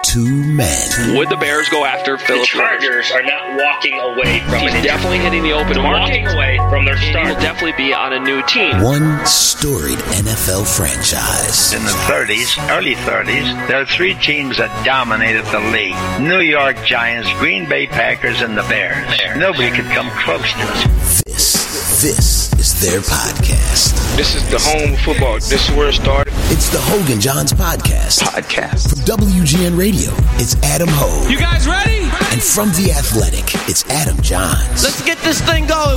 two men. Would the Bears go after Philip The Chargers are not walking away from He's it. definitely hitting the open market. Walking away from their He'll starter. definitely be on a new team. One storied NFL franchise. In the 30s, early 30s, there are three teams that dominated the league. New York Giants, Green Bay Packers, and the Bears. Nobody could come close to us. This is their podcast. This is the home of football. This is where it started. It's the Hogan Johns podcast. From WGN Radio, it's Adam Hogue. You guys ready? And from The Athletic, it's Adam Johns. Let's get this thing going.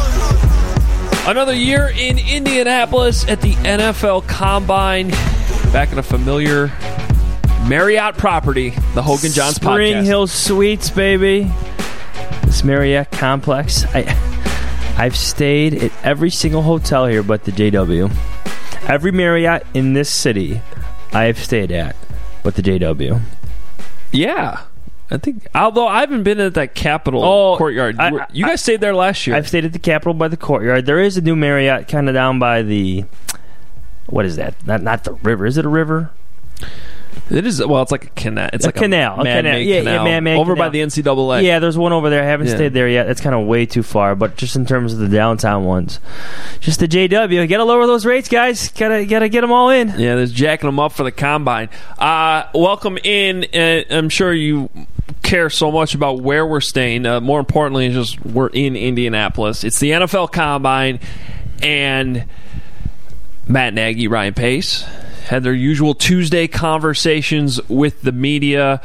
Another year in Indianapolis at the NFL Combine. Back in a familiar Marriott property, the Hogan Johns podcast. Spring Hill Suites, baby. This Marriott complex. I've stayed at every single hotel here but the JW. Every Marriott in this city I have stayed at but the JW. Yeah. I think, although I haven't been at that Capitol Courtyard. You guys stayed there last year. I've stayed at the Capitol by the Courtyard. There is a new Marriott kind of down by the... What is that? Not the river. Is it a river? It is. Well, it's like a canal. It's a like canal. a man-made canal. Man-made over canal. by the NCAA. Yeah, there's one over there. I haven't stayed there yet. That's kind of way too far. But just in terms of the downtown ones, just the JW. You gotta lower those rates, guys. Gotta get them all in. Yeah, there's jacking them up for the Combine. Welcome in. I'm sure you care so much about where we're staying. More importantly, it's just we're in Indianapolis. It's the NFL Combine, and Matt Nagy, Ryan Pace had their usual Tuesday conversations with the media,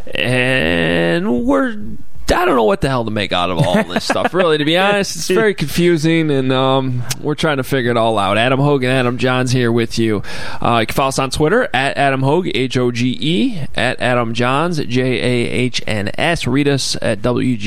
and I don't know what the hell to make out of all this stuff, really, to be honest. It's very confusing, and we're trying to figure it all out. Adam Hogue and Adam Johns here with you. You can follow us on Twitter, at Adam Hogue, Hoge, at Adam Johns, Jahns. Read us at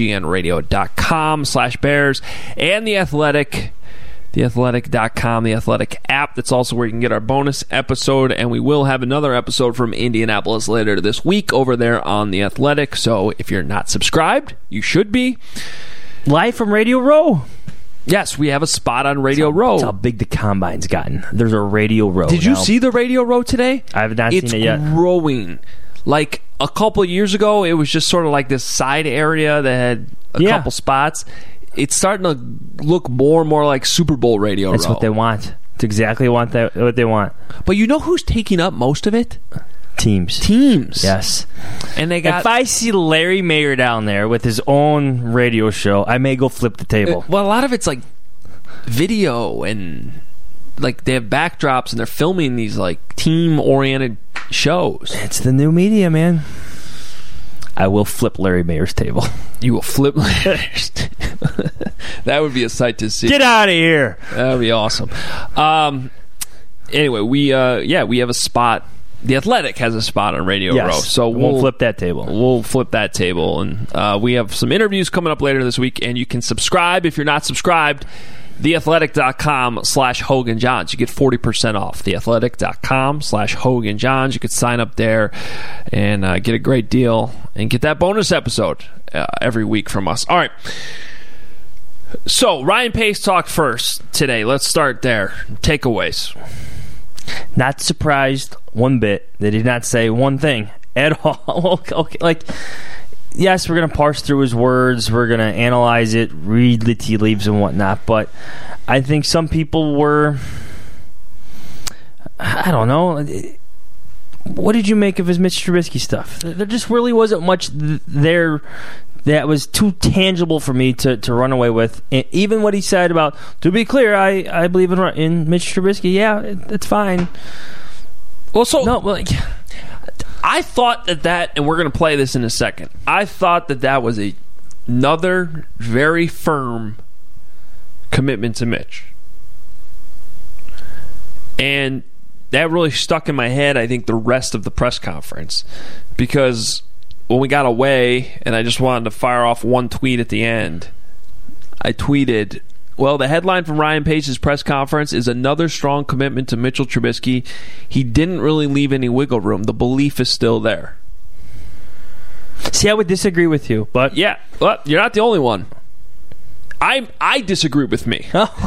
WGNradio.com/Bears, and The Athletic. TheAthletic.com, the Athletic app. That's also where you can get our bonus episode, and we will have another episode from Indianapolis later this week over there on The Athletic. So if you're not subscribed, you should be. Live from Radio Row. Yes, we have a spot on Radio Row. That's how big the Combine's gotten. There's a Radio Row. Did you see the Radio Row today? I have not seen it yet. It's growing. Like a couple of years ago, it was just sort of like this side area that had a couple spots. It's starting to look more and more like Super Bowl Radio Row. That's what they want. It's exactly what they want. But you know who's taking up most of it? Teams. Yes. And they got. If I see Larry Mayer down there with his own radio show, I may go flip the table. Well, a lot of it's like video, and like they have backdrops, and they're filming these like team-oriented shows. It's the new media, man. I will flip Larry Mayer's table. You will flip Larry's table. That would be a sight to see. Get out of here. That would be awesome. Anyway, we have a spot. The Athletic has a spot on Radio Row, so we'll flip that table. We'll flip that table, and we have some interviews coming up later this week, and you can subscribe if you're not subscribed. TheAthletic.com/Hogan Johns. You get 40% off. TheAthletic.com/Hogan Johns. You could sign up there and get a great deal and get that bonus episode every week from us. All right. So, Ryan Pace talked first today. Let's start there. Takeaways. Not surprised one bit. They did not say one thing at all. Okay, like, yes, we're going to parse through his words. We're going to analyze it, read the tea leaves and whatnot. But I think some people were, I don't know. What did you make of his Mitch Trubisky stuff? There just really wasn't much there that was too tangible for me to run away with. And even what he said about, to be clear, I believe in Mitch Trubisky. Yeah, it's fine. Well, so no, like, I thought that, and we're going to play this in a second. I thought that was another very firm commitment to Mitch, and that really stuck in my head. I think the rest of the press conference, because when we got away, and I just wanted to fire off one tweet at the end, I tweeted, well, the headline from Ryan Pace's press conference is another strong commitment to Mitchell Trubisky. He didn't really leave any wiggle room. The belief is still there. See, I would disagree with you, but yeah, well, you're not the only one. I disagree with me.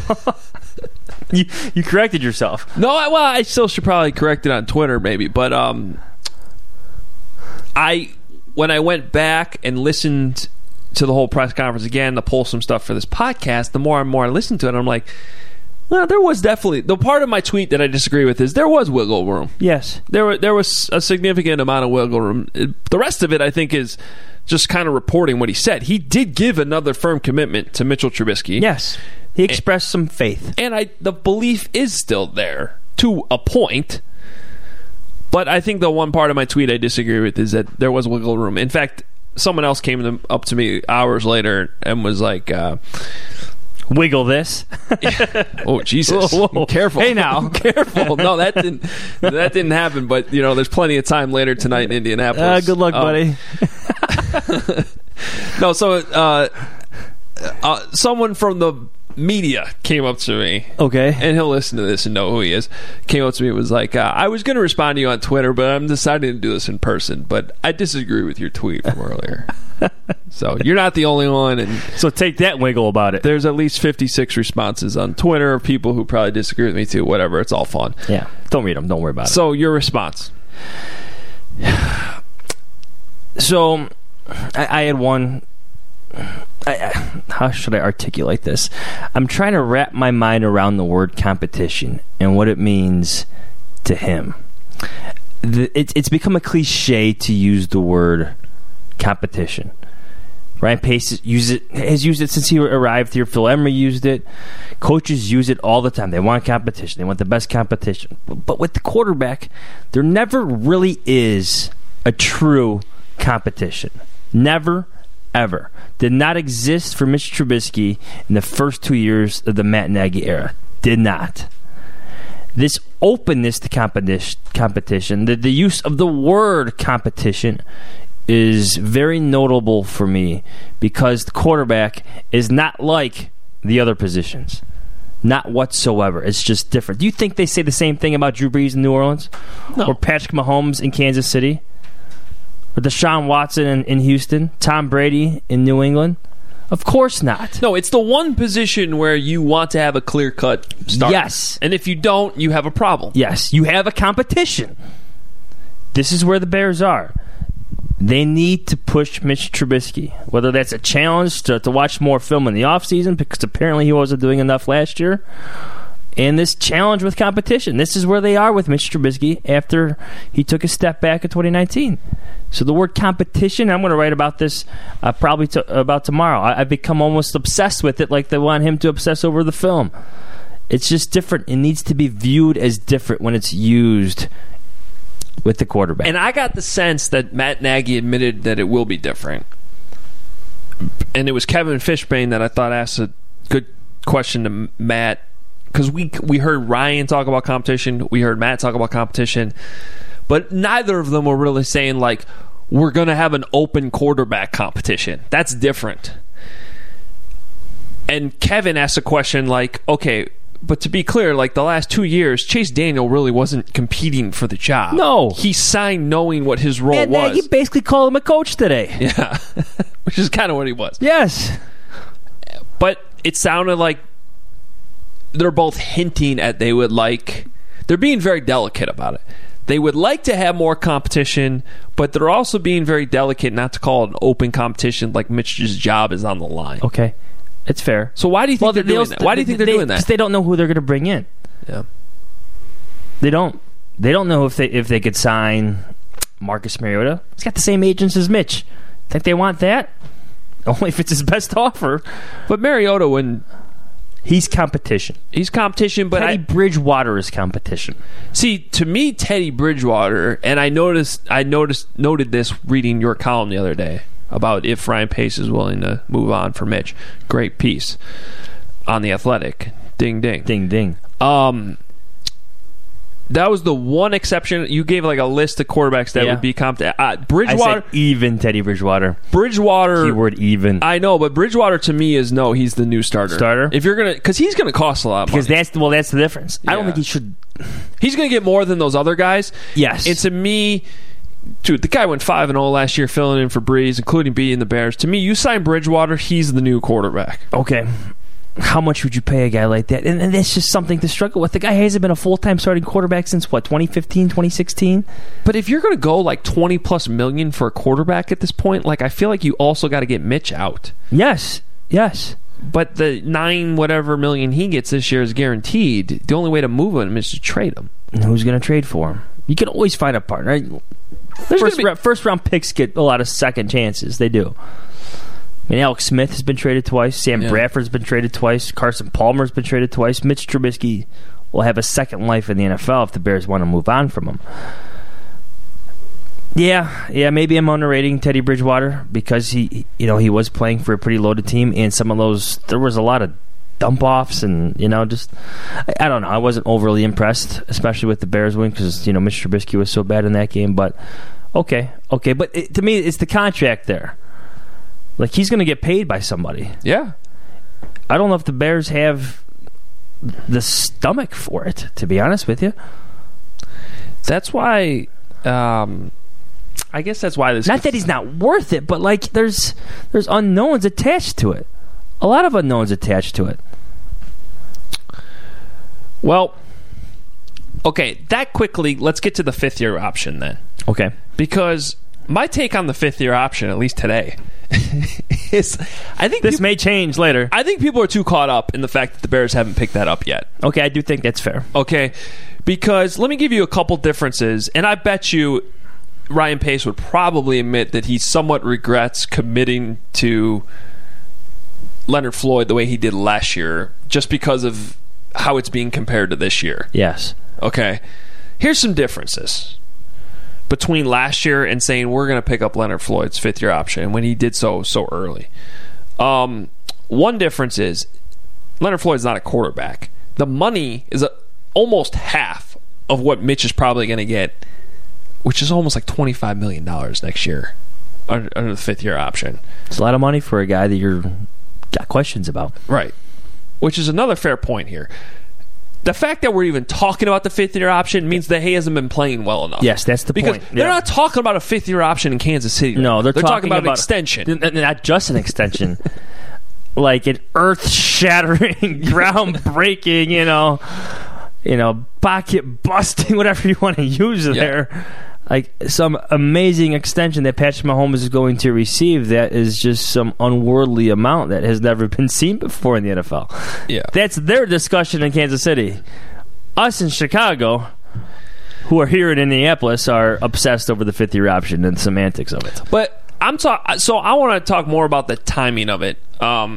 You corrected yourself. No, I still should probably correct it on Twitter, maybe, but when I went back and listened to the whole press conference again to pull some stuff for this podcast, the more and more I listened to it, I'm like, well, there was definitely the part of my tweet that I disagree with is there was wiggle room. Yes, there was a significant amount of wiggle room. The rest of it, I think, is just kind of reporting what he said. He did give another firm commitment to Mitchell Trubisky. Yes, he expressed some faith, and the belief is still there to a point. But I think the one part of my tweet I disagree with is that there was wiggle room. In fact, someone else came up to me hours later and was like, wiggle this. Oh, Jesus. Whoa. Careful. Hey, now. Careful. No, that didn't happen. But, there's plenty of time later tonight in Indianapolis. Good luck, buddy. No, so someone from the media came up to me. Okay. And he'll listen to this and know who he is. Came up to me and was like, I was going to respond to you on Twitter, but I'm deciding to do this in person. But I disagree with your tweet from earlier. So you're not the only one. And so take that wiggle about it. There's at least 56 responses on Twitter of people who probably disagree with me too. Whatever. It's all fun. Yeah. Don't read them. Don't worry about it. So your response. So I had one. How should I articulate this? I'm trying to wrap my mind around the word competition and what it means to him. It's become a cliche to use the word competition. Ryan Pace has used it since he arrived here. Phil Emery used it. Coaches use it all the time. They want competition. They want the best competition. But with the quarterback, there never really is a true competition. Never, ever. Did not exist for Mitch Trubisky in the first 2 years of the Matt Nagy era. Did not. This openness to competition, the use of the word competition is very notable for me because the quarterback is not like the other positions. Not whatsoever. It's just different. Do you think they say the same thing about Drew Brees in New Orleans? No. Or Patrick Mahomes in Kansas City? Or Deshaun Watson in Houston? Tom Brady in New England? Of course not. No, it's the one position where you want to have a clear-cut start. Yes. And if you don't, you have a problem. Yes, you have a competition. This is where the Bears are. They need to push Mitch Trubisky, whether that's a challenge to watch more film in the offseason, because apparently he wasn't doing enough last year, and this challenge with competition. This is where they are with Mitch Trubisky after he took a step back in 2019. So the word competition, I'm going to write about this probably about tomorrow. I've become almost obsessed with it, like they want him to obsess over the film. It's just different. It needs to be viewed as different when it's used with the quarterback. And I got the sense that Matt Nagy admitted that it will be different. And it was Kevin Fishbane that I thought asked a good question to Matt, because we heard Ryan talk about competition, we heard Matt talk about competition, but neither of them were really saying, like, we're going to have an open quarterback competition. That's different. And Kevin asked a question like, okay, but to be clear, like the last 2 years, Chase Daniel really wasn't competing for the job. No. He signed knowing what his role was. Nagy basically called him a coach today. Yeah. Which is kind of what he was. Yes. But it sounded like they're both hinting at they're being very delicate about it. They would like to have more competition, but they're also being very delicate not to call it an open competition like Mitch's job is on the line. Okay. It's fair. So why do you think they're doing that? Why do you think they're doing that? Because they don't know who they're going to bring in. Yeah. They don't. They don't know if they could sign Marcus Mariota. He's got the same agents as Mitch. Think they want that? Only if it's his best offer. But Mariota wouldn't. He's competition. He's competition, but Teddy Bridgewater is competition. See, to me, Teddy Bridgewater, and I noted this reading your column the other day about if Ryan Pace is willing to move on for Mitch. Great piece on The Athletic. Ding, ding. Ding, ding. That was the one exception. You gave like a list of quarterbacks that would be competent. Bridgewater. I said even Teddy Bridgewater. Bridgewater. Keyword even. I know, but Bridgewater to me is no. He's the new starter. If you're gonna, because he's gonna cost a lot of money. Because that's the difference. I don't think he should. He's gonna get more than those other guys. Yes. And to me, dude, the guy went 5-0 last year, filling in for Breeze, including beating the Bears. To me, you sign Bridgewater, he's the new quarterback. Okay. how much would you pay a guy like that? And that's just something to struggle with. The guy hasn't been a full-time starting quarterback since, 2015, 2016? But if you're going to go like $20+ million for a quarterback at this point, like I feel like you also got to get Mitch out. Yes. But the $9 million he gets this year is guaranteed. The only way to move him is to trade him. And who's going to trade for him? You can always find a partner. First round picks get a lot of second chances. They do. I mean, Alex Smith has been traded twice. Sam Bradford's been traded twice. Carson Palmer's been traded twice. Mitch Trubisky will have a second life in the NFL if the Bears want to move on from him. Yeah, maybe I'm underrating Teddy Bridgewater because he was playing for a pretty loaded team, and some of those, there was a lot of dump offs, and just I don't know. I wasn't overly impressed, especially with the Bears win because Mitch Trubisky was so bad in that game. But okay, but to me, it's the contract there. Like, he's going to get paid by somebody. Yeah, I don't know if the Bears have the stomach for it. To be honest with you, that's why. I guess that's why this. Not that he's not worth it, but like there's unknowns attached to it. A lot of unknowns attached to it. Well, okay, that quickly, let's get to the fifth-year option then. Okay. Because my take on the fifth-year option, at least today, is I think this may change later. I think people are too caught up in the fact that the Bears haven't picked that up yet. Okay, I do think that's fair. Okay, because let me give you a couple differences, and I bet you Ryan Pace would probably admit that he somewhat regrets committing to Leonard Floyd the way he did last year just because of how it's being compared to this year. Yes. Okay. Here's some differences between last year and saying we're going to pick up Leonard Floyd's fifth-year option when he did so early. One difference is Leonard Floyd's not a quarterback. The money is almost half of what Mitch is probably going to get, which is almost like $25 million next year under the fifth-year option. It's a lot of money for a guy that you're got questions about. Right. Which is another fair point here. The fact that we're even talking about the fifth-year option means that he hasn't been playing well enough. Yes, that's the point. Because they're not talking about a fifth-year option in Kansas City. No, they're talking about an extension. Not just an extension. Like an earth-shattering, groundbreaking, pocket-busting, whatever you want to use there. Like some amazing extension that Patrick Mahomes is going to receive that is just some unworldly amount that has never been seen before in the NFL. Yeah. That's their discussion in Kansas City. Us in Chicago, who are here in Indianapolis, are obsessed over the fifth-year option and semantics of it. But so I want to talk more about the timing of it.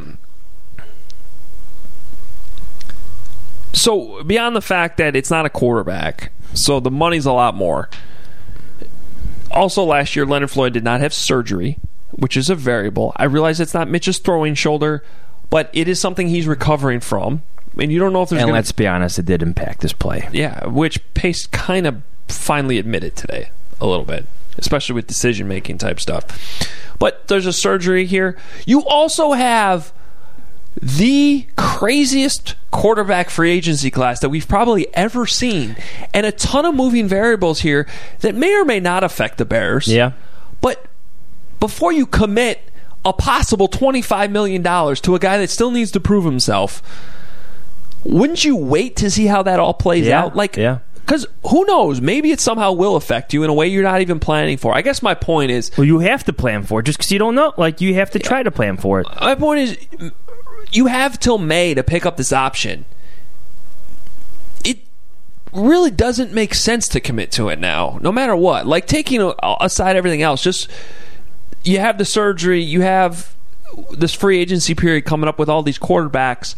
So beyond the fact that it's not a quarterback, so the money's a lot more. Also, last year, Leonard Floyd did not have surgery, which is a variable. I realize it's not Mitch's throwing shoulder, but it is something he's recovering from. And you don't know if there's let's be honest, it did impact his play. Yeah, which Pace kind of finally admitted today a little bit, especially with decision-making type stuff. But there's a surgery here. You also have the craziest quarterback free agency class that we've probably ever seen, and a ton of moving variables here that may or may not affect the Bears. Yeah. But before you commit a possible $25 million to a guy that still needs to prove himself, wouldn't you wait to see how that all plays out? Because who knows? Maybe it somehow will affect you in a way you're not even planning for. I guess my point is... Well, you have to plan for it just because you don't know. Like, you have to try to plan for it. My point is... You have till May to pick up this option. It really doesn't make sense to commit to it now, no matter what. Like, taking aside everything else, just you have the surgery, you have this free agency period coming up with all these quarterbacks.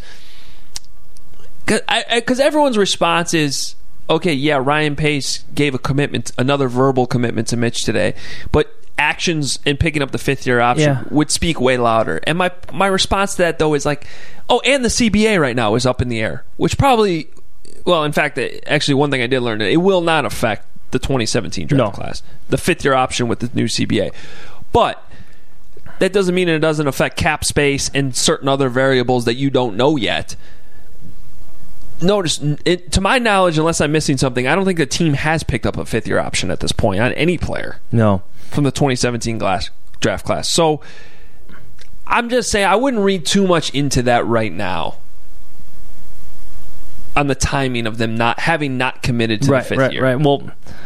Because everyone's response is, okay, yeah, Ryan Pace gave a commitment, another verbal commitment to Mitch today, but actions in picking up the fifth-year option would speak way louder. And my response to that, though, is like, and the CBA right now is up in the air, which probably, well, in fact, actually, one thing I did learn, it will not affect the 2017 draft class, the fifth-year option with the new CBA. But that doesn't mean it doesn't affect cap space and certain other variables that you don't know yet. Notice, to my knowledge, unless I'm missing something, I don't think the team has picked up a fifth-year option at this point on any player. No. From the 2017 draft class. So I'm just saying I wouldn't read too much into that right now. on the timing of them not committed to the fifth year. Right. Well,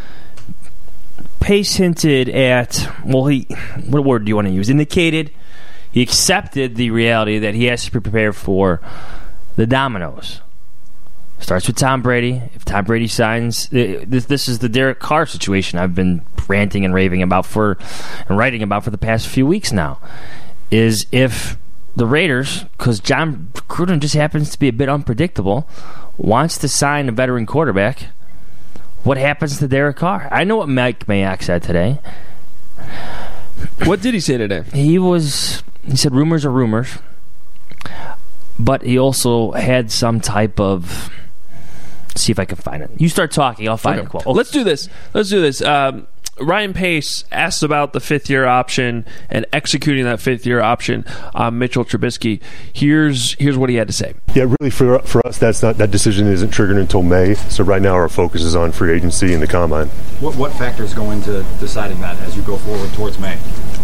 Pace hinted at, what word do you want to use? Indicated he accepted the reality that he has to prepare for the dominoes. Starts with Tom Brady. If Tom Brady signs, this is the Derek Carr situation I've been ranting and raving about and writing about for the past few weeks now. Is if the Raiders, because John Gruden just happens to be a bit unpredictable, wants to sign a veteran quarterback, what happens to Derek Carr? I know what Mike Mayock said today. What did he say today? He said rumors are rumors, but he also had some type of... See if I can find it. You start talking, I'll find it. Okay. Let's do this. Ryan Pace asked about the fifth-year option and executing that fifth-year option on Mitchell Trubisky. Here's what he had to say. Yeah, really, for us, that decision isn't triggered until May. So right now, our focus is on free agency and the combine. What factors go into deciding that as you go forward towards May?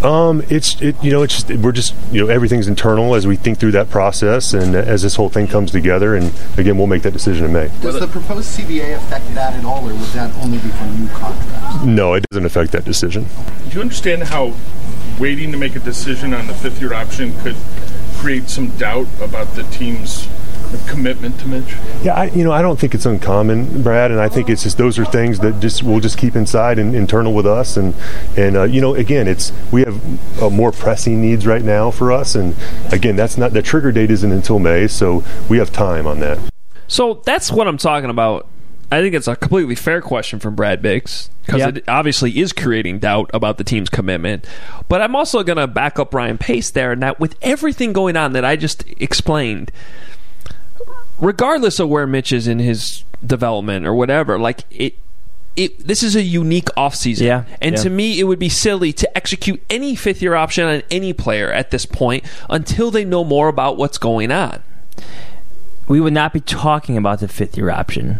Everything's internal as we think through that process and as this whole thing comes together. And again, we'll make that decision in May. Does the proposed CBA affect that at all, or would that only be for new contracts? No, it doesn't affect that decision. Do you understand how waiting to make a decision on the fifth-year option could create some doubt about the team's commitment to Mitch? Yeah, I don't think it's uncommon, Brad, and I think it's just those are things that we'll just keep inside and internal with us, and again, we have more pressing needs right now for us, and again, that's not the trigger date isn't until May, so we have time on that. So that's what I'm talking about. I think it's a completely fair question from Brad Biggs because it obviously is creating doubt about the team's commitment. But I'm also going to back up Ryan Pace there, and that with everything going on that I just explained, regardless of where Mitch is in his development or whatever, this is a unique offseason. Yeah, and to me, it would be silly to execute any fifth-year option on any player at this point until they know more about what's going on. We would not be talking about the fifth-year option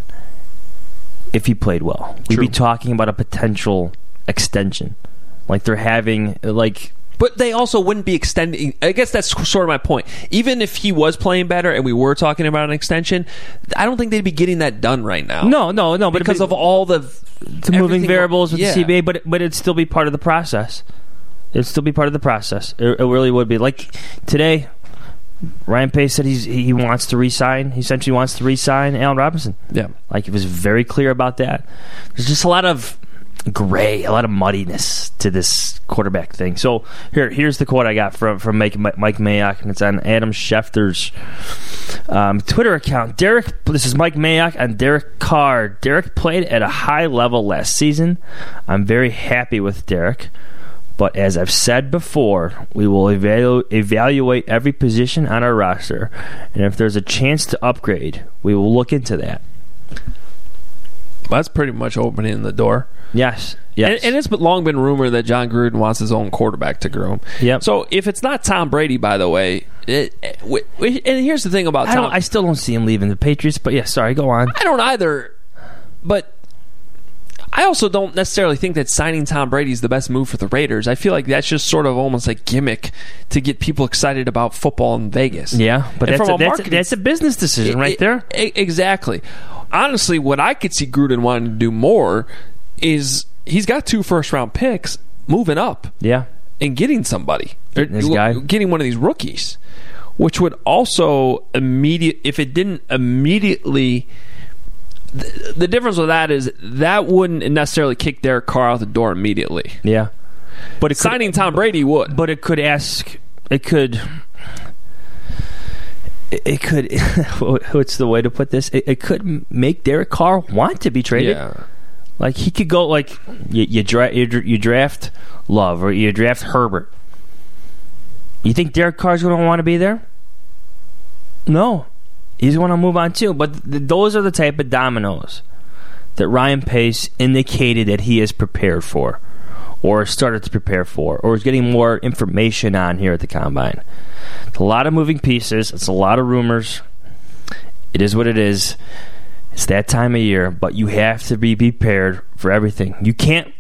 if he played well. We'd be talking about a potential extension. Like they're having, But they also wouldn't be extending. I guess that's sort of my point. Even if he was playing better and we were talking about an extension, I don't think they'd be getting that done right now. No. Because of all the moving variables with the CBA, but it'd still be part of the process. It'd still be part of the process. It really would be. Like today, Ryan Pace said he wants to re-sign. He essentially wants to re-sign Allen Robinson. Yeah. He was very clear about that. There's just a lot of gray, a lot of muddiness to this quarterback thing. So here's the quote I got from Mike Mayock, and it's on Adam Schefter's Twitter account. This is Mike Mayock on Derek Carr. Derek played at a high level last season. I'm very happy with Derek. But as I've said before, we will evaluate every position on our roster, and if there's a chance to upgrade, we will look into that. That's pretty much opening the door. Yes. And it's long been rumored that John Gruden wants his own quarterback to groom. Yep. So if it's not Tom Brady, by the way, and here's the thing about Tom. I still don't see him leaving the Patriots, but go on. I don't either, but I also don't necessarily think that signing Tom Brady is the best move for the Raiders. I feel like that's just sort of almost a gimmick to get people excited about football in Vegas. Yeah, but that's a business decision right there. Exactly. Honestly, what I could see Gruden wanting to do more is he's got 2 first-round picks moving up. Yeah. And getting somebody. This guy. Getting one of these rookies, which would also if it didn't immediately... The difference with that is that wouldn't necessarily kick Derek Carr out the door immediately. Yeah. But signing Tom Brady would. But it could what's the way to put this? It could make Derek Carr want to be traded. Yeah. He could go you draft Love or you draft Herbert. You think Derek Carr's going to want to be there? No. He's going to move on too. But those are the type of dominoes that Ryan Pace indicated that he is prepared for, or started to prepare for, or is getting more information on here at the Combine. It's a lot of moving pieces. It's a lot of rumors. It is what it is. It's that time of year, but you have to be prepared for everything. You can't,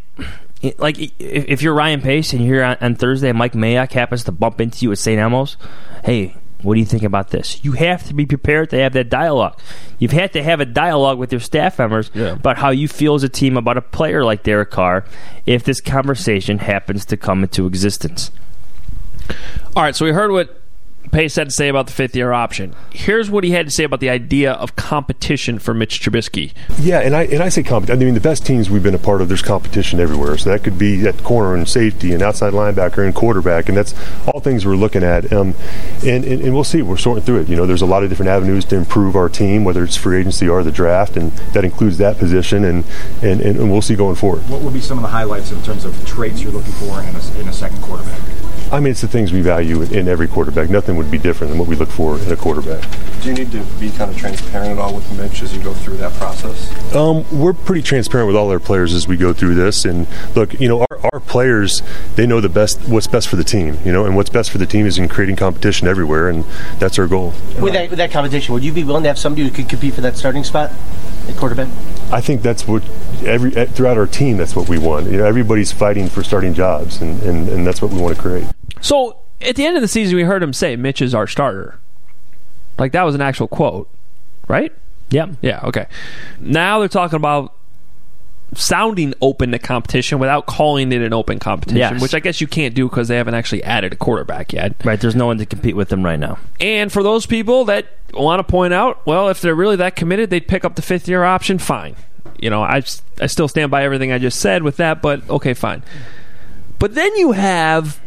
if you're Ryan Pace and you're here on Thursday and Mike Mayock happens to bump into you at St. Elmo's, hey, What do you think about this? You have to be prepared to have that dialogue. You've had to have a dialogue with your staff members about how you feel as a team about a player like Derek Carr if this conversation happens to come into existence. All right, so we heard what Pace had to say about the fifth-year option. Here's what he had to say about the idea of competition for Mitch Trubisky. Yeah, and I say competition. I mean, the best teams we've been a part of, there's competition everywhere. So that could be at corner and safety and outside linebacker and quarterback, and that's all things we're looking at. And we'll see. We're sorting through it. You know, there's a lot of different avenues to improve our team, whether it's free agency or the draft, and that includes that position, and we'll see going forward. What would be some of the highlights in terms of traits you're looking for in a second quarterback? I mean, it's the things we value in every quarterback. Nothing would be different than what we look for in a quarterback. Do you need to be kind of transparent at all with Mitch as you go through that process? We're pretty transparent with all our players as we go through this. And look, you know, our players, they know what's best for the team, you know, and what's best for the team is in creating competition everywhere, and that's our goal. With that competition, would you be willing to have somebody who could compete for that starting spot at quarterback? I think that's what throughout our team, that's what we want. You know, everybody's fighting for starting jobs, and that's what we want to create. So at the end of the season, we heard him say, Mitch is our starter. Like, that was an actual quote, right? Yeah. Yeah, okay. Now they're talking about sounding open to competition without calling it an open competition, which I guess you can't do because they haven't actually added a quarterback yet. Right, there's no one to compete with them right now. And for those people that want to point out, well, if they're really that committed, they'd pick up the fifth-year option, fine. You know, I still stand by everything I just said with that, but okay, fine. But then you have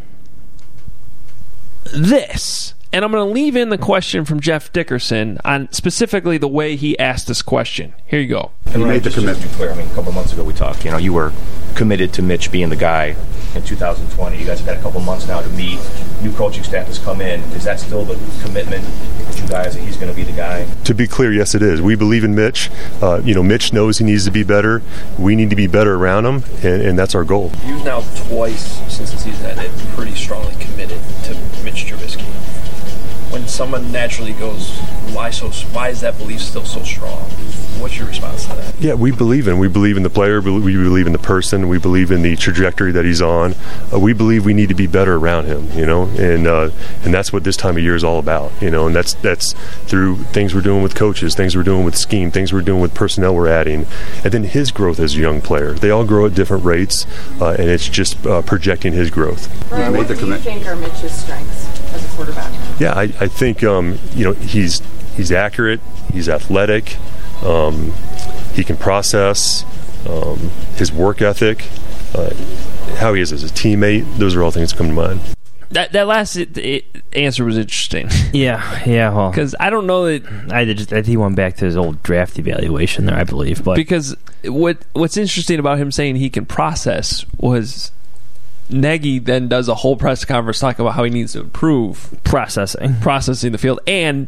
this, and I'm going to leave in the question from Jeff Dickerson on specifically the way he asked this question. Here you go. And you made the commitment. Just to be clear, I mean, a couple months ago we talked. You know, you were committed to Mitch being the guy in 2020. You guys have had a couple months now to meet. New coaching staff has come in. Is that still the commitment that you guys, that he's going to be the guy? To be clear, yes, it is. We believe in Mitch. You know, Mitch knows he needs to be better. We need to be better around him, and that's our goal. You've now twice since the season ended pretty strongly committed to Mitch Trubisky. When someone naturally goes, why is that belief still so strong? What's your response to that? Yeah, we believe in the player. We believe in the person. We believe in the trajectory that he's on. We believe we need to be better around him, you know, and that's what this time of year is all about, you know, and that's through things we're doing with coaches, things we're doing with scheme, things we're doing with personnel we're adding, and then his growth as a young player. They all grow at different rates, and it's just projecting his growth. Brian, what do you think are Mitch's strengths as a quarterback? Yeah, I think you know, he's accurate, he's athletic, he can process, his work ethic, how he is as a teammate. Those are all things that come to mind. That last answer was interesting. Yeah, well, because I don't know that I think he went back to his old draft evaluation there, I believe. But because what's interesting about him saying he can process was Nagy then does a whole press conference talking about how he needs to improve processing the field, and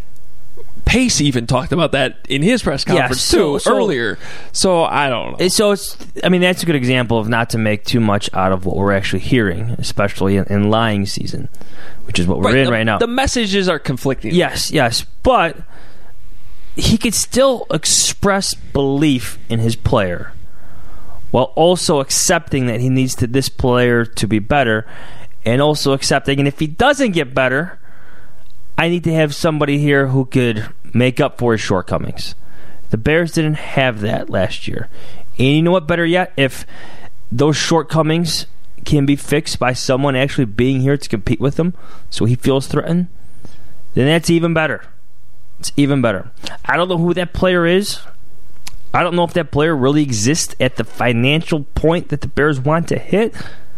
Pace even talked about that in his press conference earlier. So I don't know. So that's a good example of not to make too much out of what we're actually hearing, especially in lying season, which is what we're in right now. The messages are conflicting. Yes, but he could still express belief in his player, while also accepting that he needs this player to be better, and also accepting, and if he doesn't get better, I need to have somebody here who could make up for his shortcomings. The Bears didn't have that last year. And you know what, better yet, if those shortcomings can be fixed by someone actually being here to compete with him so he feels threatened, then that's even better. It's even better. I don't know who that player is. I don't know if that player really exists at the financial point that the Bears want to hit,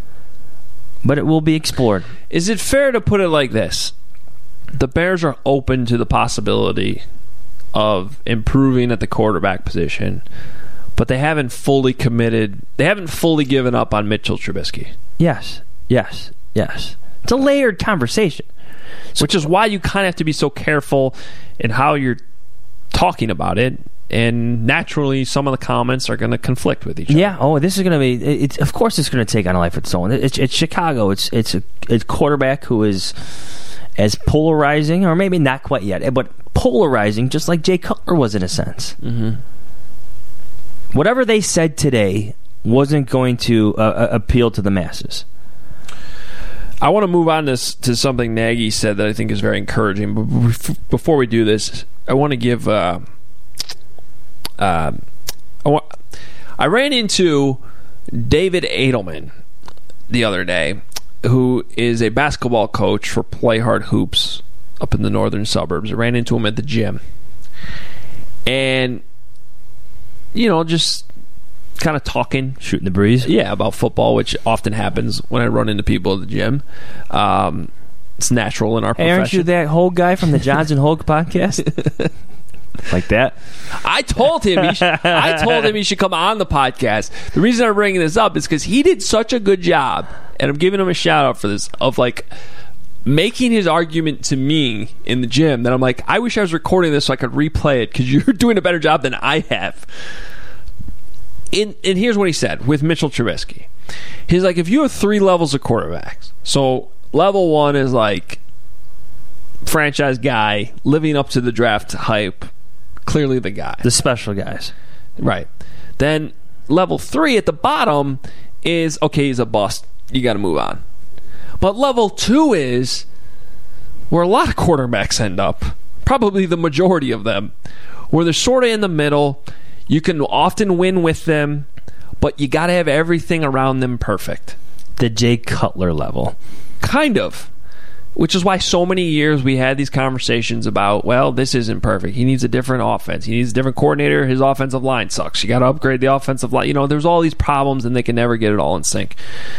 but it will be explored. Is it fair to put it like this? The Bears are open to the possibility of improving at the quarterback position, but they haven't fully committed. They haven't fully given up on Mitchell Trubisky. Yes. It's a layered conversation. Which is why you kind of have to be so careful in how you're talking about it. And naturally, some of the comments are going to conflict with each other. Yeah. This is going to be. Of course, it's going to take on a life of its own. It's Chicago. It's a quarterback who is as polarizing, or maybe not quite yet, but polarizing, just like Jay Cutler was in a sense. Mm-hmm. Whatever they said today wasn't going to appeal to the masses. I want to move on to something Nagy said that I think is very encouraging. But before we do this, I want to give. I ran into David Edelman the other day, who is a basketball coach for Play Hard Hoops up in the northern suburbs. I ran into him at the gym. And, just kind of talking. Shooting the breeze? Yeah, about football, which often happens when I run into people at the gym. It's natural in our profession. Aren't you that Hogue guy from the Johnson Hogue podcast? Like that? I told him he should come on the podcast. The reason I'm bringing this up is because he did such a good job, and I'm giving him a shout out for this, of making his argument to me in the gym that I'm like, I wish I was recording this so I could replay it because you're doing a better job than I have. And here's what he said with Mitchell Trubisky. He's like, if you have 3 levels of quarterbacks, so level 1 is like franchise guy living up to the draft hype, clearly the guy, the special guys, right? Then level 3 at the bottom is, okay, he's a bust, you got to move on. But level 2 is where a lot of quarterbacks end up, probably the majority of them, where they're sort of in the middle. You can often win with them, but you got to have everything around them perfect. The Jay Cutler level. Kind of. Which is why so many years we had these conversations about, well, this isn't perfect. He needs a different offense. He needs a different coordinator. His offensive line sucks. You got to upgrade the offensive line. There's all these problems, and they can never get it all in sync.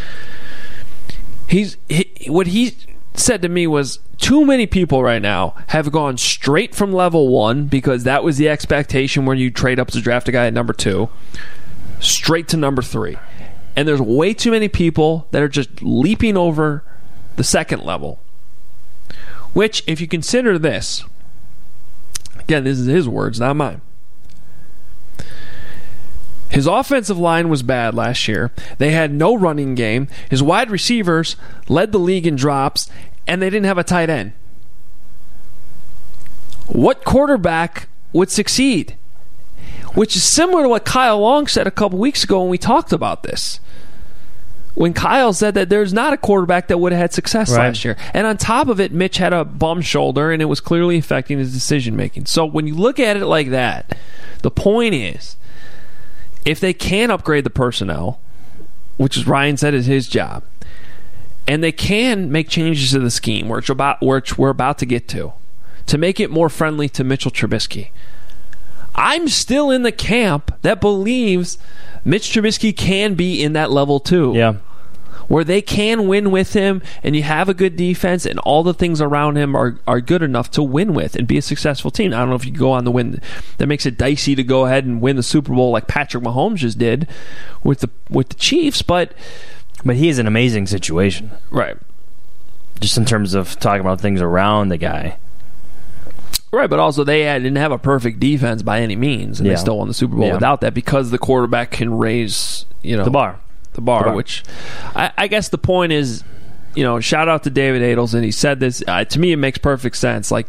What he said to me was, too many people right now have gone straight from level 1 because that was the expectation when you trade up to draft a guy at number 2, straight to number 3. And there's way too many people that are just leaping over the second level. Which, if you consider this, again, this is his words, not mine. His offensive line was bad last year. They had no running game. His wide receivers led the league in drops, and they didn't have a tight end. What quarterback would succeed? Which is similar to what Kyle Long said a couple weeks ago when we talked about this. When Kyle said that there's not a quarterback that would have had success last year. And on top of it, Mitch had a bum shoulder, and it was clearly affecting his decision-making. So when you look at it like that, the point is, if they can upgrade the personnel, which is Ryan said is his job, and they can make changes to the scheme, which we're about to get to make it more friendly to Mitchell Trubisky, I'm still in the camp that believes Mitch Trubisky can be in that level 2. Yeah. Where they can win with him, and you have a good defense, and all the things around him are good enough to win with and be a successful team. I don't know if you go on the win. That makes it dicey to go ahead and win the Super Bowl like Patrick Mahomes just did with the Chiefs, but he is an amazing situation. Right. Just in terms of talking about things around the guy. Right, but also they didn't have a perfect defense by any means, and they still won the Super Bowl without that because the quarterback can raise, the bar. Which I guess the point is, shout out to David Adels, and he said this. To me, it makes perfect sense. I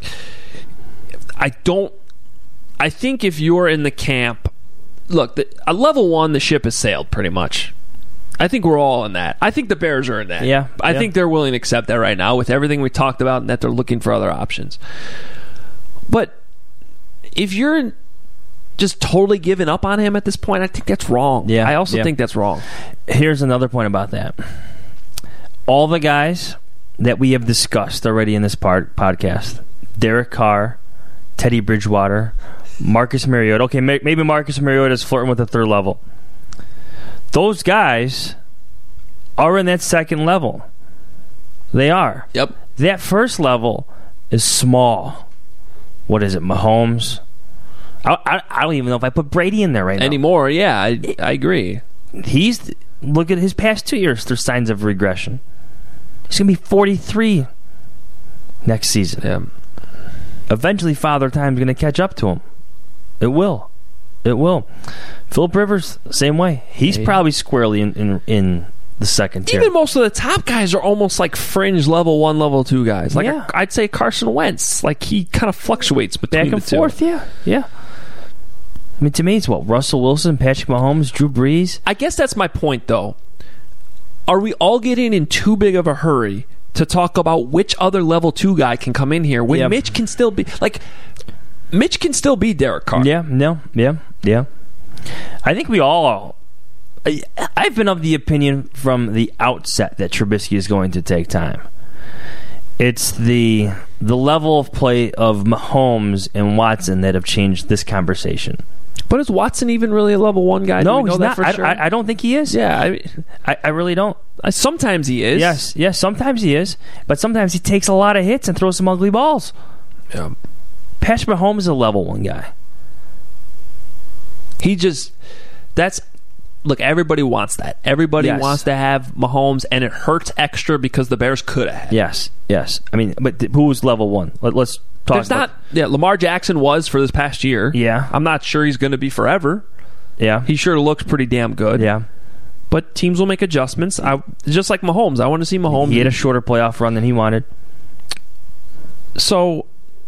think if you're in the camp, look, at level 1, the ship has sailed pretty much. I think we're all in that. I think the Bears are in that. Yeah. I think they're willing to accept that right now with everything we talked about, and that they're looking for other options. But if you're just totally giving up on him at this point, I think that's wrong. Yeah, I also think that's wrong. Here's another point about that. All the guys that we have discussed already in this podcast, Derek Carr, Teddy Bridgewater, Marcus Mariota. Okay, maybe Marcus Mariota is flirting with the 3rd level. Those guys are in that second level. They are. Yep. That first level is small. What is it, Mahomes? I don't even know if I put Brady in there right now. Anymore, yeah, I agree. Look at his past 2 years. There's signs of regression. He's going to be 43 next season. Yeah. Eventually, Father Time's going to catch up to him. It will. Phillip Rivers, same way. He's probably squarely in the second tier. Even most of the top guys are almost like fringe level 1, level 2 guys. I'd say Carson Wentz. He kind of fluctuates between back and the two. forth. Yeah. I mean, to me, it's Russell Wilson, Patrick Mahomes, Drew Brees. I guess that's my point, though. Are we all getting in too big of a hurry to talk about which other level 2 guy can come in here when Mitch can still be Derek Carr. Yeah. I think we all. I've been of the opinion from the outset that Trubisky is going to take time. It's the level of play of Mahomes and Watson that have changed this conversation. But is Watson even really a level 1 guy? No, he's not. I don't think he is. Yeah, I really don't. Sometimes he is. Yes, sometimes he is. But sometimes he takes a lot of hits and throws some ugly balls. Yeah. Patrick Mahomes is a level 1 guy. Look, everybody wants that. Everybody wants to have Mahomes, and it hurts extra because the Bears could have. Yes. I mean, but who was level 1? Let's talk about. Lamar Jackson was for this past year. Yeah. I'm not sure he's going to be forever. Yeah. He sure looks pretty damn good. Yeah. But teams will make adjustments. Just like Mahomes. I want to see Mahomes. He had a shorter playoff run than he wanted. So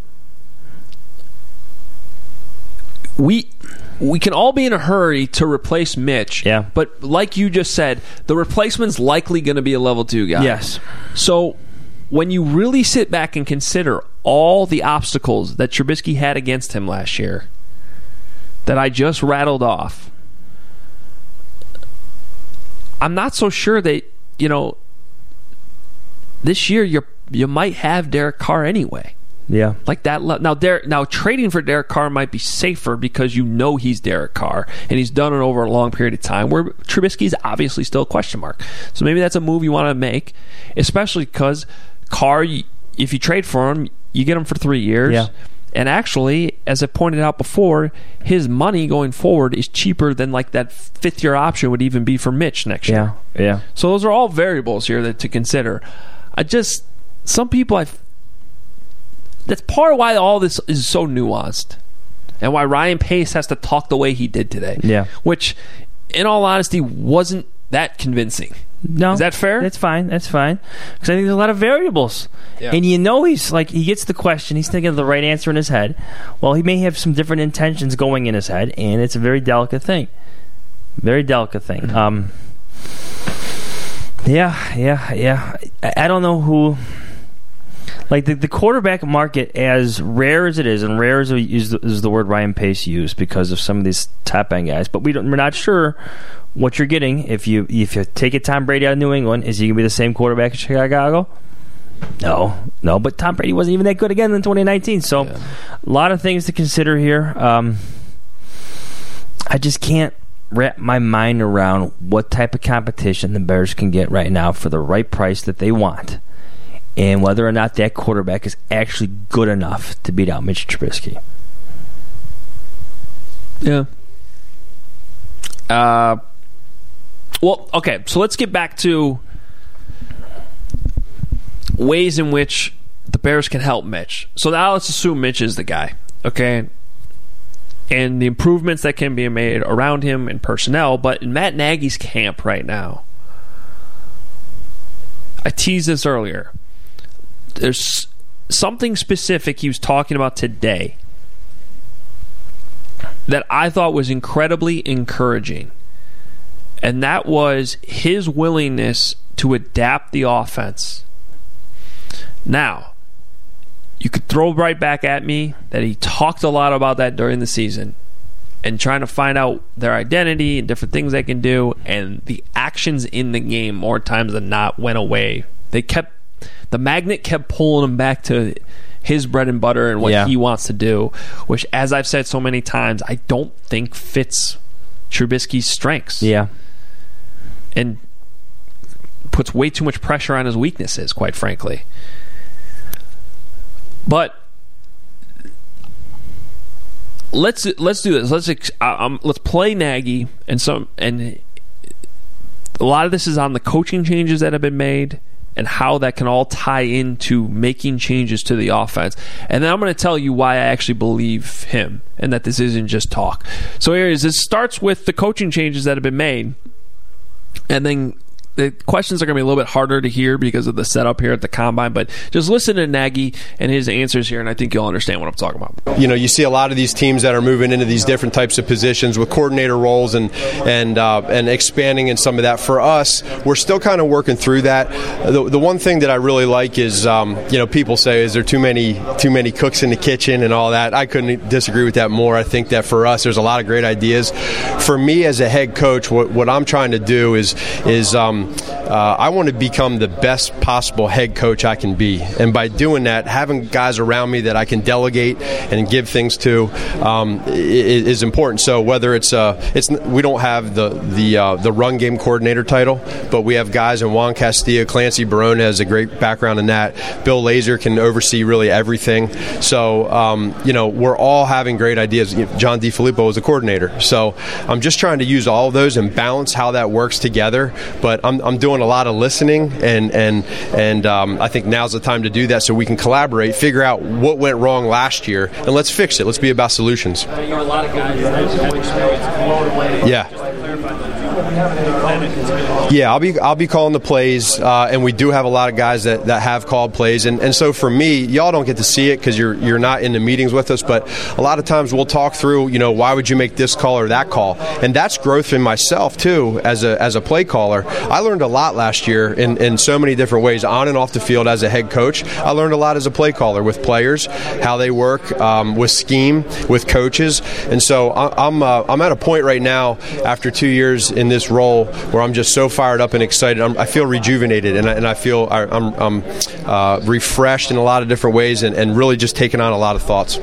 we can all be in a hurry to replace Mitch. Yeah. But like you just said, the replacement's likely going to be a level 2 guy. Yes. So when you really sit back and consider all the obstacles that Trubisky had against him last year that I just rattled off, I'm not so sure that, this year you might have Derek Carr anyway. Yeah. Like that. Now trading for Derek Carr might be safer because he's Derek Carr and he's done it over a long period of time, where Trubisky is obviously still a question mark. So maybe that's a move you want to make, especially because Carr, if you trade for him, you get him for 3 years. Yeah. And actually, as I pointed out before, his money going forward is cheaper than like that 5th-year option would even be for Mitch next year. Yeah. So those are all variables here to consider. Some people that's part of why all this is so nuanced and why Ryan Pace has to talk the way he did today. Yeah. Which, in all honesty, wasn't that convincing. No. Is that fair? That's fine. Because I think there's a lot of variables. Yeah. And he gets the question, he's thinking of the right answer in his head. Well, he may have some different intentions going in his head, and it's a very delicate thing. Very delicate thing. Mm-hmm. Yeah. I don't know who... Like the quarterback market, as rare as it is, and rare as is the word Ryan Pace used because of some of these top end guys, but we're not sure what you're getting if you take a Tom Brady out of New England. Is he gonna be the same quarterback in Chicago? No. But Tom Brady wasn't even that good again in 2019. So a lot of things to consider here. I just can't wrap my mind around what type of competition the Bears can get right now for the right price that they want, and whether or not that quarterback is actually good enough to beat out Mitch Trubisky. Yeah. Well, okay, so let's get back to ways in which the Bears can help Mitch. So now let's assume Mitch is the guy, okay? And the improvements that can be made around him in personnel, but in Matt Nagy's camp right now, I teased this earlier. There's something specific he was talking about today that I thought was incredibly encouraging, and that was his willingness to adapt the offense. Now, you could throw right back at me that he talked a lot about that during the season and trying to find out their identity and different things they can do, and the actions in the game more times than not went away. The magnet kept pulling him back to his bread and butter and what he wants to do, which, as I've said so many times, I don't think fits Trubisky's strengths. Yeah. And puts way too much pressure on his weaknesses, quite frankly. But let's do this. Let's play Nagy, and a lot of this is on the coaching changes that have been made and how that can all tie into making changes to the offense. And then I'm going to tell you why I actually believe him and that this isn't just talk. So here it is. This starts with the coaching changes that have been made, and then the questions are going to be a little bit harder to hear because of the setup here at the Combine, but just listen to Nagy and his answers here, and I think you'll understand what I'm talking about. You see a lot of these teams that are moving into these different types of positions with coordinator roles and expanding in some of that. For us, we're still kind of working through that. The one thing that I really like is, people say, is there too many cooks in the kitchen and all that? I couldn't disagree with that more. I think that for us, there's a lot of great ideas. For me as a head coach, what I'm trying to do is I want to become the best possible head coach I can be, and by doing that, having guys around me that I can delegate and give things to is important. So whether we don't have the run game coordinator title, but we have guys in Juan Castillo, Clancy Barone has a great background in that. Bill Lazor can oversee really everything. So we're all having great ideas. John DeFilippo is a coordinator, so I'm just trying to use all of those and balance how that works together. But I'm doing a lot of listening, and I think now's the time to do that so we can collaborate, figure out what went wrong last year, and let's fix it. Let's be about solutions. You're a lot of guys that have experience. Yeah, I'll be calling the plays, and we do have a lot of guys that have called plays, and so for me, y'all don't get to see it because you're not in the meetings with us, but a lot of times we'll talk through, why would you make this call or that call, and that's growth in myself too as a play caller. I learned a lot last year in so many different ways, on and off the field as a head coach. I learned a lot as a play caller with players, how they work, with scheme, with coaches, and so I'm at a point right now after 2 years in this role where I'm just so fired up and excited. I feel rejuvenated, and I feel I'm refreshed in a lot of different ways, and really just taking on a lot of thoughts.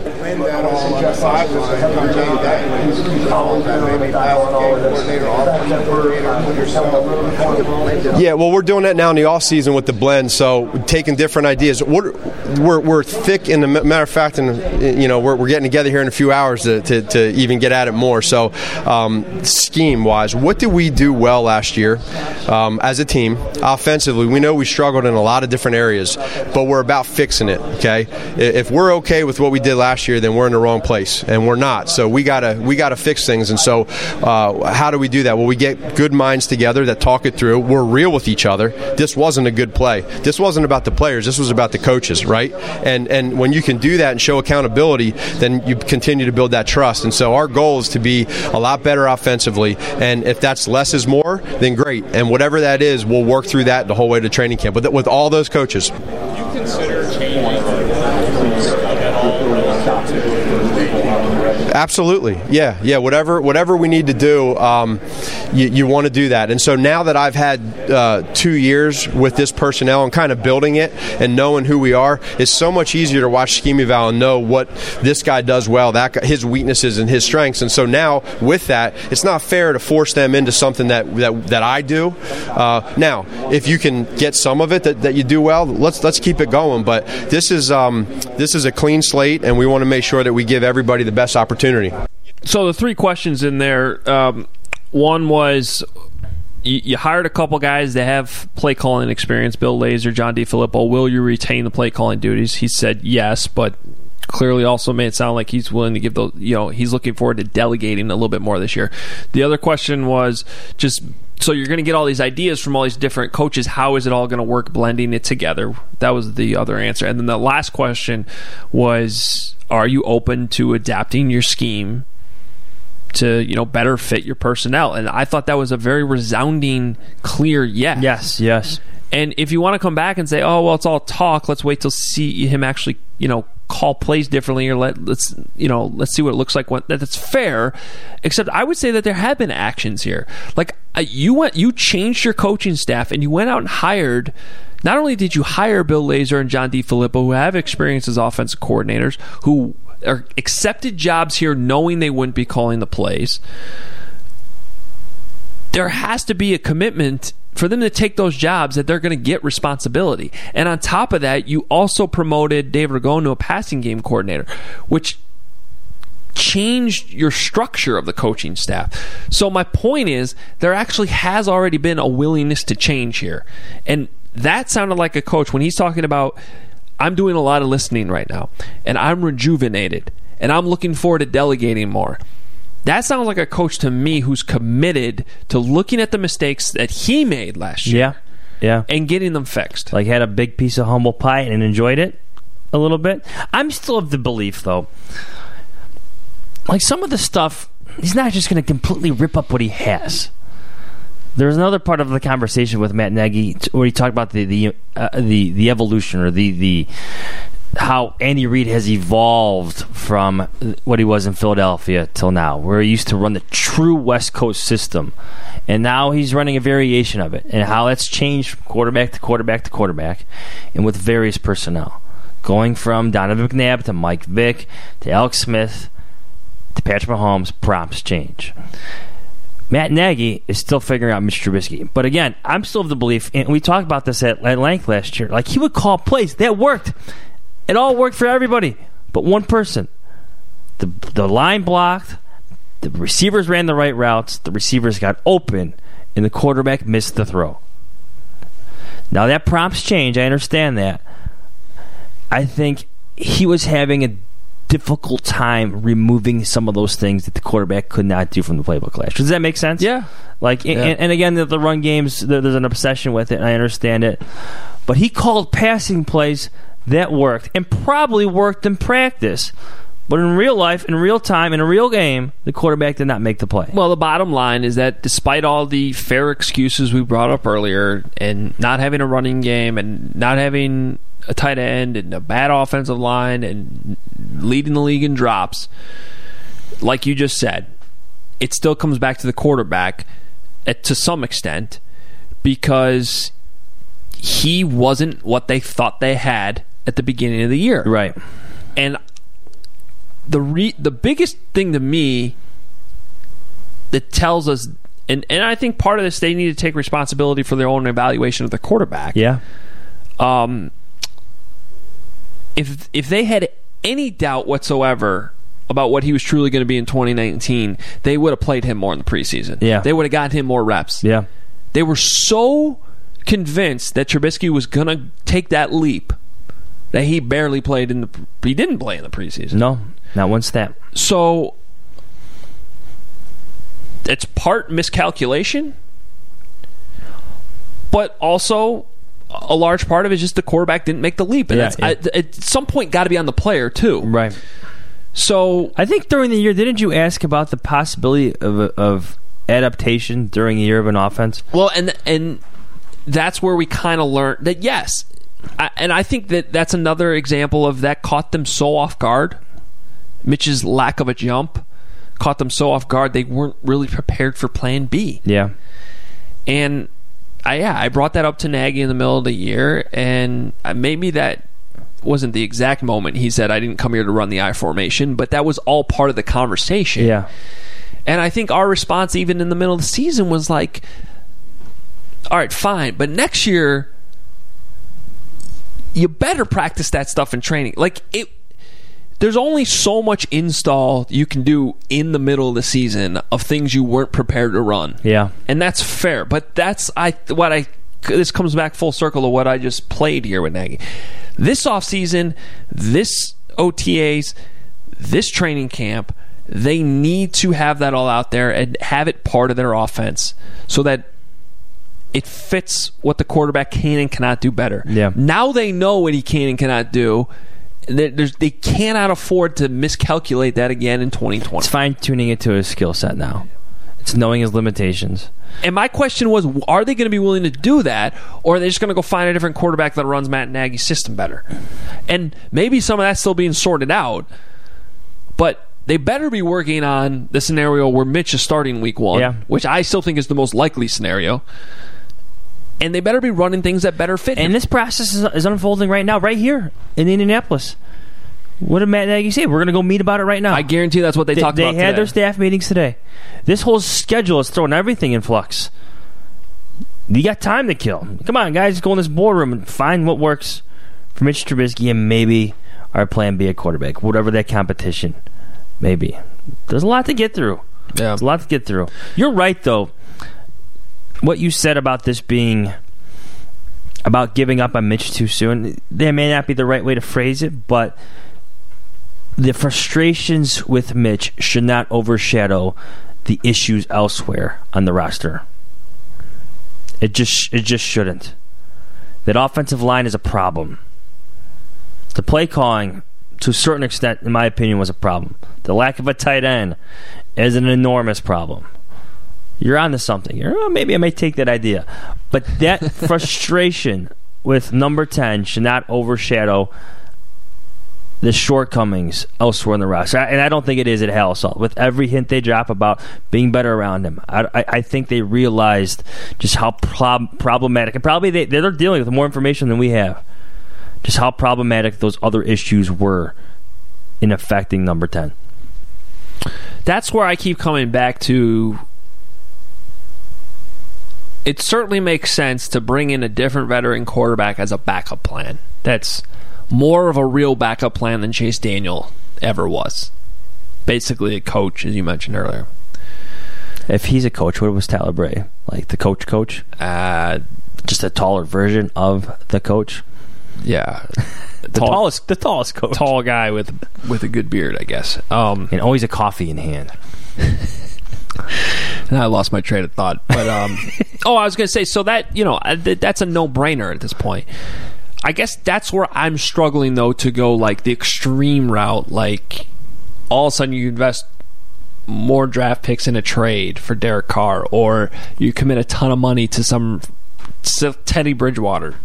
Yeah, well, we're doing that now in the off season with the blend. So taking different ideas. We're thick in the matter of fact, and we're getting together here in a few hours to even get at it more. So scheme wise, what did we do well last year as a team offensively? We know we struggled in a lot of different areas, but we're about fixing it. Okay, if we're okay with what we did last year, then we're in the wrong place, and we're not. So we gotta fix things. And so how do we do that? Well, we get good minds together that talk it through. We're real with each other. This wasn't a good play. This wasn't about the players. This was about the coaches, right? And when you can do that and show accountability, then you continue to build that trust. And so our goal is to be a lot better offensively. And if that's less is more, then great. And whatever that is, we'll work through that the whole way to training camp with all those coaches. Do you consider changing Absolutely, yeah. Whatever we need to do, you want to do that. And so now that I've had 2 years with this personnel and kind of building it and knowing who we are, it's so much easier to watch scheme eval and know what this guy does well, that guy, his weaknesses and his strengths. And so now with that, it's not fair to force them into something that I do. Now, if you can get some of it that you do well, let's keep it going. But this is a clean slate, and we want to make sure that we give everybody the best opportunity. So the three questions in there, one was you hired a couple guys that have play calling experience, Bill Lazor, John DeFilippo. Will you retain the play calling duties? He said yes, but clearly also made it sound like he's willing to give those, he's looking forward to delegating a little bit more this year. The other question was just, so you're going to get all these ideas from all these different coaches. How is it all going to work, blending it together? That was the other answer. And then the last question was, are you open to adapting your scheme to better fit your personnel? And I thought that was a very resounding, clear yes. Yes. And if you want to come back and say, oh, well, it's all talk, let's wait till see him actually, call plays differently, or let's see what it looks like. That's fair, except I would say that there have been actions here. Like you changed your coaching staff and you went out and hired. Not only did you hire Bill Lazor and John DeFilippo, who have experience as offensive coordinators, who are accepted jobs here knowing they wouldn't be calling the plays, there has to be a commitment for them to take those jobs that they're going to get responsibility. And on top of that, you also promoted Dave Ragone to a passing game coordinator, which changed your structure of the coaching staff. So my point is, there actually has already been a willingness to change here. And that sounded like a coach when he's talking about, I'm doing a lot of listening right now, and I'm rejuvenated, and I'm looking forward to delegating more. That sounds like a coach to me who's committed to looking at the mistakes that he made last year. Yeah. And getting them fixed. Like had a big piece of humble pie and enjoyed it a little bit. I'm still of the belief, though, like some of the stuff, he's not just going to completely rip up what he has. There's another part of the conversation with Matt Nagy where he talked about the evolution or the how Andy Reid has evolved from what he was in Philadelphia till now, where he used to run the true West Coast system. And now he's running a variation of it, and how that's changed from quarterback to quarterback to quarterback, and with various personnel. Going from Donovan McNabb to Mike Vick to Alex Smith to Patrick Mahomes, prompts change. Matt Nagy is still figuring out Mitch Trubisky. But again, I'm still of the belief, and we talked about this at length last year, like he would call plays. That worked. It all worked for everybody but one person. The line blocked, the receivers ran the right routes, the receivers got open, and the quarterback missed the throw. Now that prompts change, I understand that. I think he was having a difficult time removing some of those things that the quarterback could not do from the playbook last year. Does that make sense? Yeah. Like, yeah. And again, the run games, there's an obsession with it, and I understand it. But he called passing plays that worked, and probably worked in practice. But in real life, in real time, in a real game, the quarterback did not make the play. Well, the bottom line is that despite all the fair excuses we brought up earlier, and not having a running game, and not having a tight end, and a bad offensive line, and leading the league in drops, like you just said, it still comes back to the quarterback to some extent, because he wasn't what they thought they had at the beginning of the year. Right. And the biggest thing to me that tells us, and I think part of this, they need to take responsibility for their own evaluation of the quarterback. Yeah. If they had any doubt whatsoever about what he was truly going to be in 2019, they would have played him more in the preseason. Yeah. They would have gotten him more reps. Yeah. They were so convinced that Trubisky was going to take that leap that he barely played he didn't play in the preseason. No, not one step. So it's part miscalculation, but also a large part of it is just the quarterback didn't make the leap. And at some point got to be on the player too. Right. So I think during the year, didn't you ask about the possibility of adaptation during a year of an offense? Well, and that's where we kind of learned that, yes. And I think that's another example of that caught them so off guard. Mitch's lack of a jump caught them so off guard, they weren't really prepared for plan B. Yeah. And I brought that up to Nagy in the middle of the year, and maybe that wasn't the exact moment he said, I didn't come here to run the I formation, but that was all part of the conversation. Yeah. And I think our response, even in the middle of the season, was like, all right, fine, but next year you better practice that stuff in training. Like, there's only so much install you can do in the middle of the season of things you weren't prepared to run. Yeah. And that's fair. But this comes back full circle to what I just played here with Nagy. This offseason, this OTAs, this training camp, they need to have that all out there and have it part of their offense so that it fits what the quarterback can and cannot do better. Yeah. Now they know what he can and cannot do. They cannot afford to miscalculate that again in 2020. It's fine-tuning it to his skill set now. It's knowing his limitations. And my question was, are they going to be willing to do that, or are they just going to go find a different quarterback that runs Matt Nagy's system better? And maybe some of that's still being sorted out, but they better be working on the scenario where Mitch is starting week 1, which I still think is the most likely scenario. And they better be running things that better fit him. And this process is unfolding right now, right here in Indianapolis. What did Matt Nagy say? We're going to go meet about it right now. I guarantee that's what they talked about today. They had their staff meetings today. This whole schedule is throwing everything in flux. You got time to kill. Come on, guys, go in this boardroom and find what works for Mitch Trubisky and maybe our plan B at quarterback, whatever that competition may be. There's a lot to get through. Yeah. There's a lot to get through. You're right, though. What you said about this being about giving up on Mitch too soon, that may not be the right way to phrase it, but the frustrations with Mitch should not overshadow the issues elsewhere on the roster. It just shouldn't. That offensive line is a problem. The play calling, to a certain extent, in my opinion, was a problem. The lack of a tight end is an enormous problem. You're onto something. Maybe I may take that idea. But that frustration with number 10 should not overshadow the shortcomings elsewhere in the roster. And I don't think it is at Halas Hall. With every hint they drop about being better around him, I think they realized just how problematic, and probably they're dealing with more information than we have, just how problematic those other issues were in affecting number 10. That's where I keep coming back to. It certainly makes sense to bring in a different veteran quarterback as a backup plan. That's more of a real backup plan than Chase Daniel ever was. Basically a coach, as you mentioned earlier. If he's a coach, what was Tyler Bray? Like the coach? Just a taller version of the coach? Yeah. The tallest coach. Tall guy with a good beard, I guess. And always a coffee in hand. And I lost my train of thought. But I was going to say, so that, that's a no-brainer at this point. I guess that's where I'm struggling, though, to go like the extreme route. Like, all of a sudden you invest more draft picks in a trade for Derek Carr, or you commit a ton of money to some Teddy Bridgewater.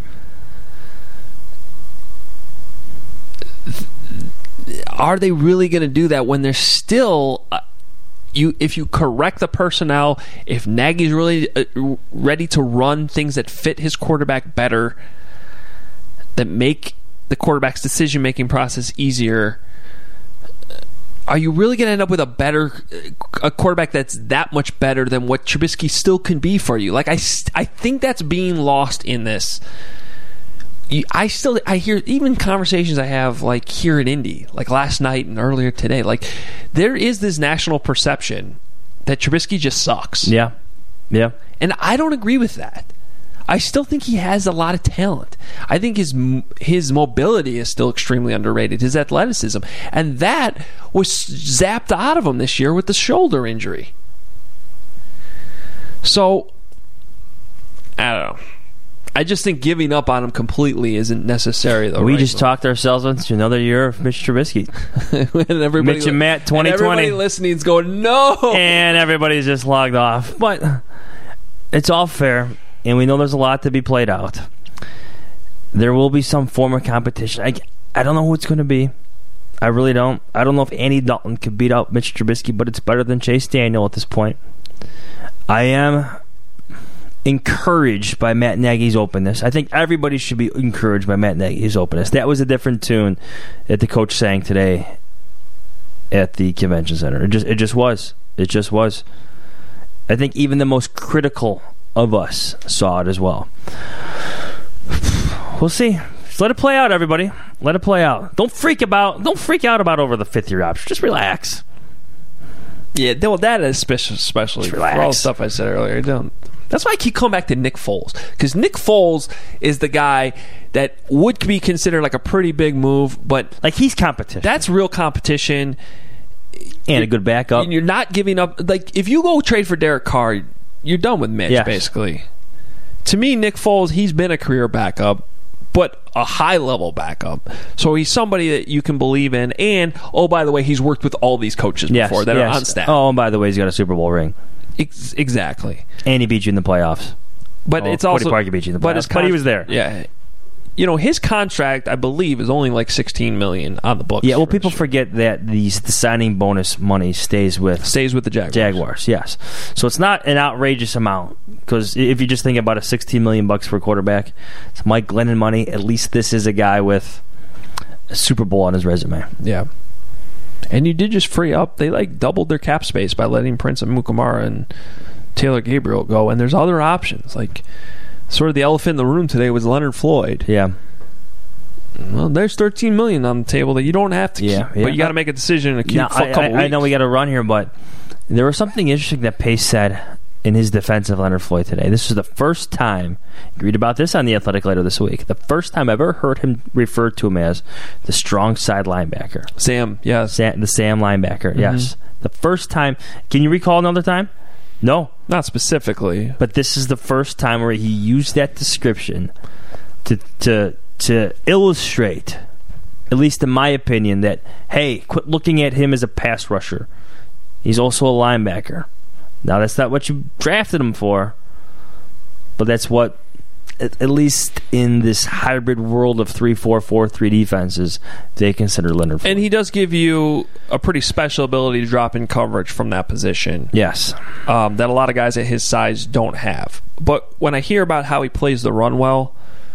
Are they really going to do that when there's still... if you correct the personnel, if Nagy's really ready to run things that fit his quarterback better, that make the quarterback's decision-making process easier, are you really going to end up with a quarterback that's that much better than what Trubisky still can be for you? Like, I think that's being lost in this. I hear even conversations I have like here in Indy, like last night and earlier today, like there is this national perception that Trubisky just sucks. Yeah. And I don't agree with that. I still think he has a lot of talent. I think his mobility is still extremely underrated, his athleticism. And that was zapped out of him this year with the shoulder injury. So, I don't know. I just think giving up on him completely isn't necessary, though. We just talked ourselves into another year of Mitch Trubisky. Mitch and Matt 2020. And everybody listening is going, no! And everybody's just logged off. But it's all fair, and we know there's a lot to be played out. There will be some form of competition. I don't know who it's going to be. I really don't. I don't know if Andy Dalton could beat out Mitch Trubisky, but it's better than Chase Daniel at this point. I am encouraged by Matt Nagy's openness. I think everybody should be encouraged by Matt Nagy's openness. That was a different tune that the coach sang today at the convention center. It just was. I think even the most critical of us saw it as well. We'll see. Just let it play out, everybody. Let it play out. Don't freak out about over the fifth-year option. Just relax. Yeah, well, that is especially for all the stuff I said earlier. That's why I keep coming back to Nick Foles, because Nick Foles is the guy that would be considered like a pretty big move, but like he's competition. That's real competition and a good backup. And you're not giving up. Like if you go trade for Derek Carr, you're done with Mitch. Yes. Basically. To me, Nick Foles, he's been a career backup, but a high-level backup. So he's somebody that you can believe in. And, oh, by the way, he's worked with all these coaches before that are on staff. Oh, and by the way, he's got a Super Bowl ring. Exactly. And he beat you in the playoffs. But it's also... Cody Parkey beat you in the playoffs. But he was there. Yeah. You know, his contract, I believe, is only like $16 million on the books. Yeah, well, people forget that the signing bonus money stays with the Jaguars. Yes. So it's not an outrageous amount, because if you just think about a $16 million for a quarterback, it's Mike Glennon money. At least this is a guy with a Super Bowl on his resume. Yeah. And you did just free up. They doubled their cap space by letting Prince Amukamara and Taylor Gabriel go, and there's other options like. Sort of the elephant in the room today was Leonard Floyd. Yeah. Well, there's $13 million on the table that you don't have to keep, but you got to make a decision in a couple weeks. I know we got to run here, but there was something interesting that Pace said in his defense of Leonard Floyd today. This was the first time, you read about this on The Athletic later this week, the first time I've ever heard him refer to him as the strong side linebacker. Sam, yes. The Sam linebacker, yes. The first time. Can you recall another time? No. Not specifically. But this is the first time where he used that description to illustrate, at least in my opinion, that, hey, quit looking at him as a pass rusher. He's also a linebacker. Now, that's not what you drafted him for, but that's what, at least in this hybrid world of 3-4-4-3 defenses, they consider Leonard Floyd. And he does give you a pretty special ability to drop in coverage from that position. Yes. That a lot of guys at his size don't have. But when I hear about how he plays the run well,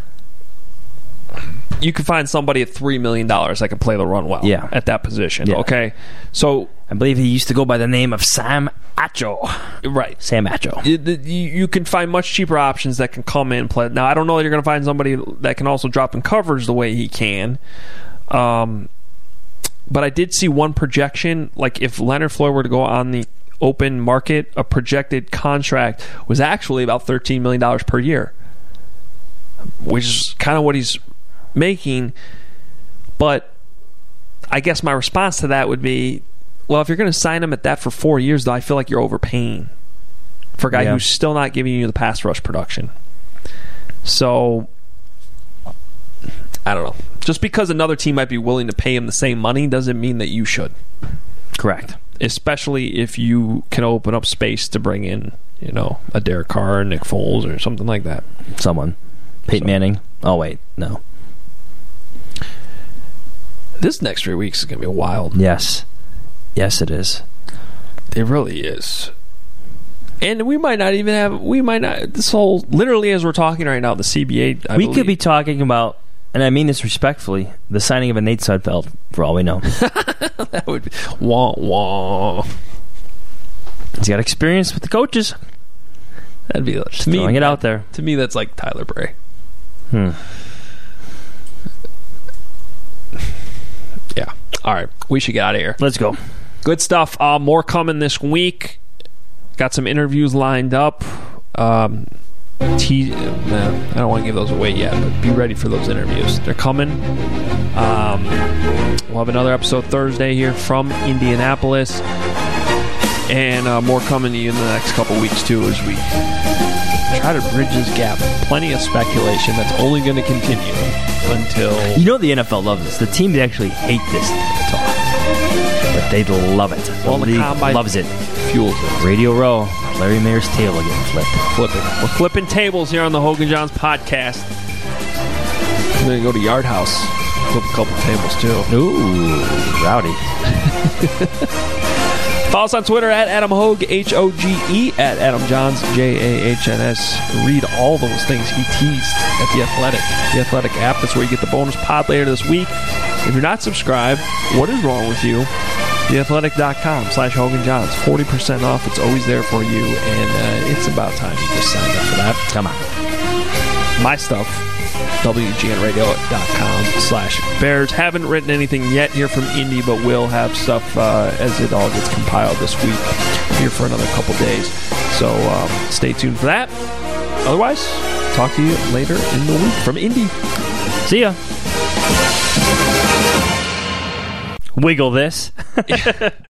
you can find somebody at $3 million that can play the run well at that position. Yeah. Okay? So I believe he used to go by the name of Sam Acho. Right. Sam Acho. You can find much cheaper options that can come in and play. Now, I don't know that you're going to find somebody that can also drop in coverage the way he can. But I did see one projection, like if Leonard Floyd were to go on the open market, a projected contract was actually about $13 million per year, which is kind of what he's making. But I guess my response to that would be, well, if you're going to sign him at that for 4 years, though, I feel like you're overpaying for a guy who's still not giving you the pass rush production. So, I don't know. Just because another team might be willing to pay him the same money doesn't mean that you should. Correct. Especially if you can open up space to bring in, a Derek Carr, Nick Foles, or something like that. Someone. Peyton Manning. Oh, wait. No. This next 3 weeks is going to be wild. Yes. Yes, it is. It really is. And we might not even have... This whole... Literally, as we're talking right now, the CBA... We could be talking about, and I mean this respectfully, the signing of a Nate Sudfeld, for all we know. That would be... Wah, wah. He's got experience with the coaches. That'd be... Just throwing it out there. To me, that's like Tyler Bray. Yeah. All right. We should get out of here. Let's go. Good stuff. More coming this week. Got some interviews lined up. I don't want to give those away yet, but be ready for those interviews. They're coming. We'll have another episode Thursday here from Indianapolis. And more coming to you in the next couple weeks, too, as we try to bridge this gap. Plenty of speculation that's only going to continue until... the NFL loves this. The teams actually hate this talk, but they love it. Well, the combine loves it. Fuels it. Radio Row. Larry Mayer's table getting flipped. Flipping. We're flipping tables here on the Hogan Johns podcast. I'm going to go to Yard House. Flip a couple tables, too. Ooh, rowdy. Follow us on Twitter at Adam Hogue, H-O-G-E, at Adam Johns, J-A-H-N-S. Read all those things he teased at The Athletic. The Athletic app, that's where you get the bonus pod later this week. If you're not subscribed, what is wrong with you? TheAthletic.com/Hogan Johns. 40% off. It's always there for you, and it's about time you just signed up for that. Come on. My stuff. WGNradio.com/Bears. Haven't written anything yet here from Indy, but will have stuff as it all gets compiled this week here for another couple days. So stay tuned for that. Otherwise, talk to you later in the week from Indy. See ya. Wiggle this.